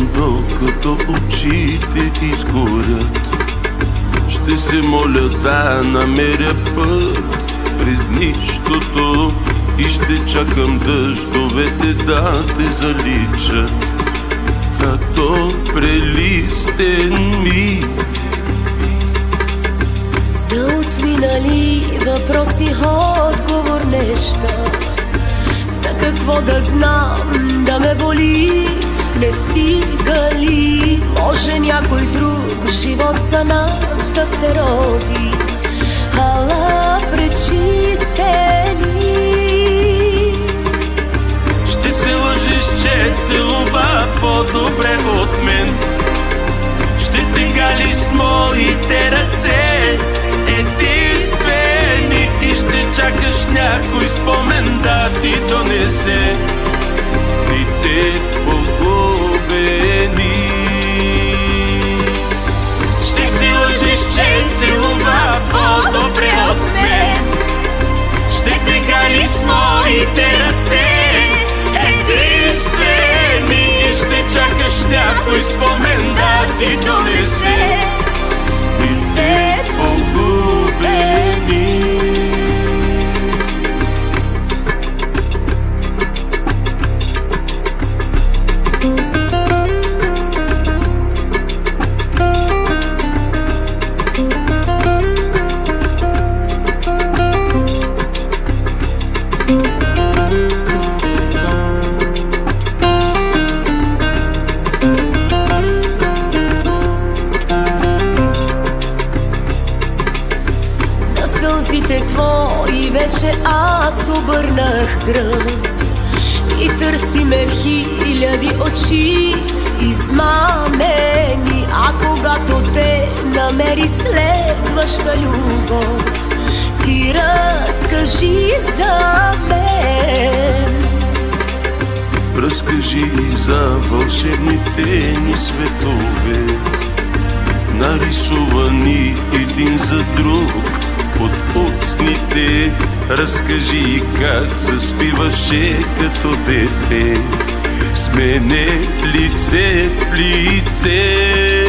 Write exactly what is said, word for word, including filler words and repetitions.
докато очите изгорят. Ще се моля да намеря път през нищото и ще чакам дъждовете да те заличат. Като прелистен ми за отминали въпроси отговор неща. За какво да знам, да ме боли, не стига ли? Може някой друг живот за нас да се роди. Ала пречистени. Ще се лъжиш, че целува по-добре от мен. Ще те гали с моите ръце единствени и ще чакаш някой спомен да ти донесе дните погубени. Ще си лъжиш, че целува по-добре от мен. Ще те гали с моите ръце единствени и ще чакаш някой спомен да ти донесе дните погубени. Сълзите твои вече аз обърнах гръб и търсиме в хиляди очи измамени. А когато те намери следваща любов, ти разкажи за мен. Разкажи за вълшебните ни светове, нарисувани един за друг от устните. Разкажи как заспиваше като дете с мене лице в лице.